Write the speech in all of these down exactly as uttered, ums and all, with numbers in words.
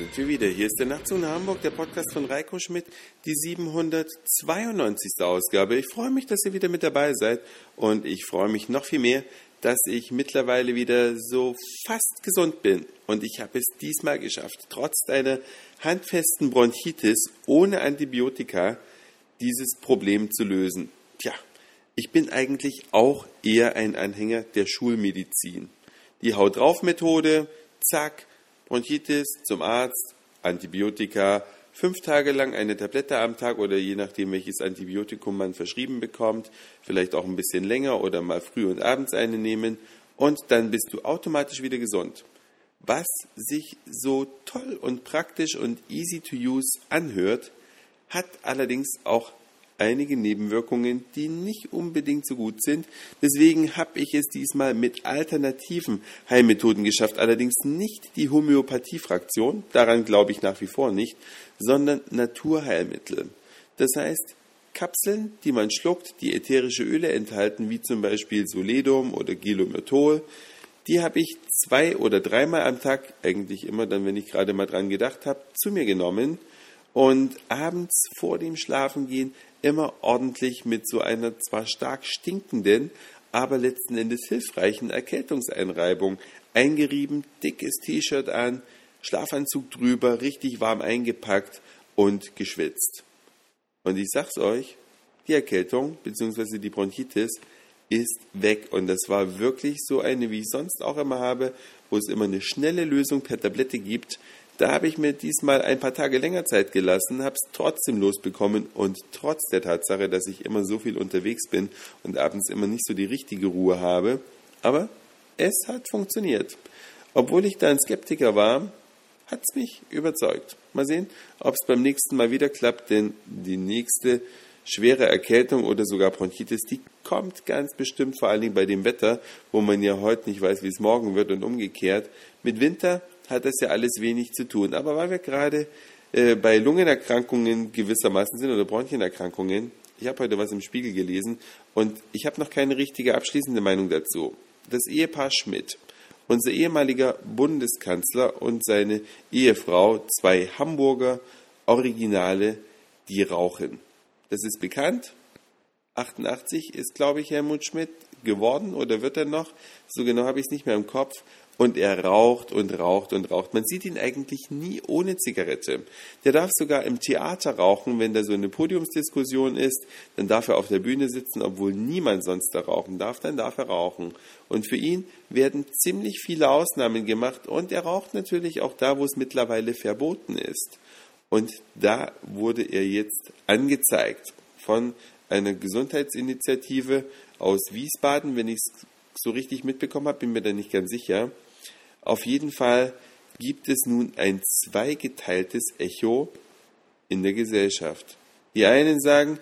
sind wir wieder. Hier ist der Nachtzug nach Hamburg, der Podcast von Reiko Schmidt, die siebenhundertzweiundneunzigste Ausgabe. Ich freue mich, dass ihr wieder mit dabei seid und ich freue mich noch viel mehr, dass ich mittlerweile wieder so fast gesund bin. Und ich habe es diesmal geschafft, trotz einer handfesten Bronchitis ohne Antibiotika dieses Problem zu lösen. Tja, ich bin eigentlich auch eher ein Anhänger der Schulmedizin. Die Haut-drauf-Methode, zack, Bronchitis, zum Arzt, Antibiotika, fünf Tage lang eine Tablette am Tag oder je nachdem, welches Antibiotikum man verschrieben bekommt, vielleicht auch ein bisschen länger oder mal früh und abends eine nehmen und dann bist du automatisch wieder gesund. Was sich so toll und praktisch und easy to use anhört, hat allerdings auch einige Nebenwirkungen, die nicht unbedingt so gut sind. Deswegen habe ich es diesmal mit alternativen Heilmethoden geschafft. Allerdings nicht die Homöopathie-Fraktion, daran glaube ich nach wie vor nicht, sondern Naturheilmittel. Das heißt, Kapseln, die man schluckt, die ätherische Öle enthalten, wie zum Beispiel Soledum oder Gilomyrtol, die habe ich zwei oder dreimal am Tag, eigentlich immer dann, wenn ich gerade mal dran gedacht habe, zu mir genommen und abends vor dem Schlafengehen immer ordentlich mit so einer zwar stark stinkenden, aber letzten Endes hilfreichen Erkältungseinreibung eingerieben, dickes T-Shirt an, Schlafanzug drüber, richtig warm eingepackt und geschwitzt. Und ich sag's euch, die Erkältung bzw. die Bronchitis ist weg. Und das war wirklich so eine, wie ich sonst auch immer habe, wo es immer eine schnelle Lösung per Tablette gibt. Da habe ich mir diesmal ein paar Tage länger Zeit gelassen, habe es trotzdem losbekommen und trotz der Tatsache, dass ich immer so viel unterwegs bin und abends immer nicht so die richtige Ruhe habe, aber es hat funktioniert. Obwohl ich da ein Skeptiker war, hat es mich überzeugt. Mal sehen, ob es beim nächsten Mal wieder klappt, denn die nächste schwere Erkältung oder sogar Bronchitis, die kommt ganz bestimmt, vor allen Dingen bei dem Wetter, wo man ja heute nicht weiß, wie es morgen wird und umgekehrt. Mit Winter hat das ja alles wenig zu tun. Aber weil wir gerade äh, bei Lungenerkrankungen gewissermaßen sind oder Bronchienerkrankungen, ich habe heute was im Spiegel gelesen und ich habe noch keine richtige abschließende Meinung dazu. Das Ehepaar Schmidt, unser ehemaliger Bundeskanzler und seine Ehefrau, zwei Hamburger Originale, die rauchen. Das ist bekannt. achtundachtzig ist, glaube ich, Helmut Schmidt geworden oder wird er noch? So genau habe ich es nicht mehr im Kopf. Und er raucht und raucht und raucht. Man sieht ihn eigentlich nie ohne Zigarette. Der darf sogar im Theater rauchen, wenn da so eine Podiumsdiskussion ist. Dann darf er auf der Bühne sitzen, obwohl niemand sonst da rauchen darf. Dann darf er rauchen. Und für ihn werden ziemlich viele Ausnahmen gemacht. Und er raucht natürlich auch da, wo es mittlerweile verboten ist. Und da wurde er jetzt angezeigt von einer Gesundheitsinitiative aus Wiesbaden, wenn ich es so richtig mitbekommen habe, bin mir da nicht ganz sicher. Auf jeden Fall gibt es nun ein zweigeteiltes Echo in der Gesellschaft. Die einen sagen,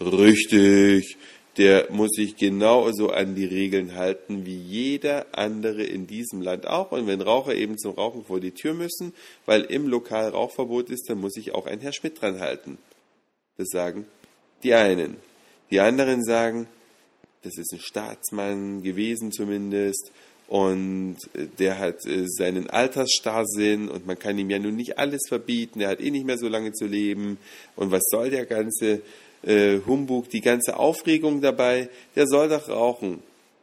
richtig, der muss sich genauso an die Regeln halten wie jeder andere in diesem Land auch. Und wenn Raucher eben zum Rauchen vor die Tür müssen, weil im Lokal Rauchverbot ist, dann muss sich auch ein Herr Schmidt dran halten. Das sagen die einen. Die anderen sagen, das ist ein Staatsmann gewesen zumindest und der hat seinen Altersstarrsinn und man kann ihm ja nun nicht alles verbieten, er hat eh nicht mehr so lange zu leben und was soll der ganze äh, Humbug, die ganze Aufregung dabei, der soll doch rauchen.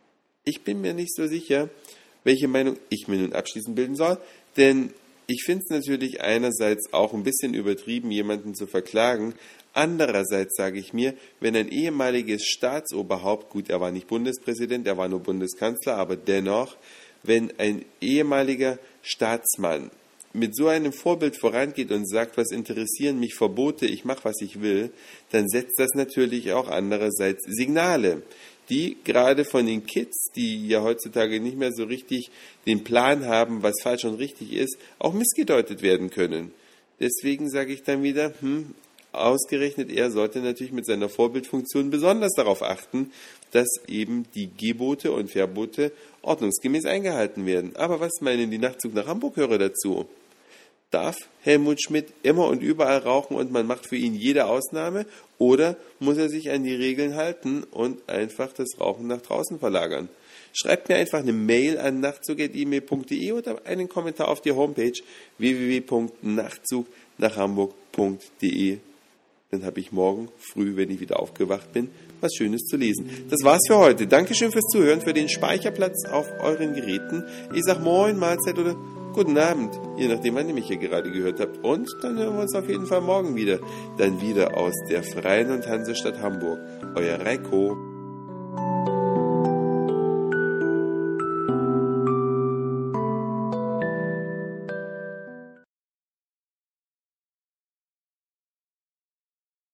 Ich bin mir nicht so sicher, welche Meinung ich mir nun abschließend bilden soll, denn ich finde es natürlich einerseits auch ein bisschen übertrieben, jemanden zu verklagen. Andererseits sage ich mir, wenn ein ehemaliges Staatsoberhaupt, gut, er war nicht Bundespräsident, er war nur Bundeskanzler, aber dennoch, wenn ein ehemaliger Staatsmann mit so einem Vorbild vorangeht und sagt, was interessieren mich Verbote, ich mache, was ich will, dann setzt das natürlich auch andererseits Signale, die gerade von den Kids, die ja heutzutage nicht mehr so richtig den Plan haben, was falsch und richtig ist, auch missgedeutet werden können. Deswegen sage ich dann wieder, hm, ausgerechnet er sollte natürlich mit seiner Vorbildfunktion besonders darauf achten, dass eben die Gebote und Verbote ordnungsgemäß eingehalten werden. Aber was meinen die Nachtzug nach Hamburg-Hörer dazu? Darf Helmut Schmidt immer und überall rauchen und man macht für ihn jede Ausnahme? Oder muss er sich an die Regeln halten und einfach das Rauchen nach draußen verlagern? schreibt mir einfach eine Mail an nachtzug at e mail punkt de oder einen Kommentar auf die Homepage w w w punkt nachtzug nach hamburg punkt de. Dann habe ich morgen früh, wenn ich wieder aufgewacht bin, was Schönes zu lesen. Das war's für heute. Dankeschön fürs Zuhören, für den Speicherplatz auf euren Geräten. Ich sag Moin, Mahlzeit oder guten Abend, je nachdem, wann ihr mich hier gerade gehört habt. Und dann hören wir uns auf jeden Fall morgen wieder. Dann wieder aus der Freien und Hansestadt Hamburg. Euer Reiko.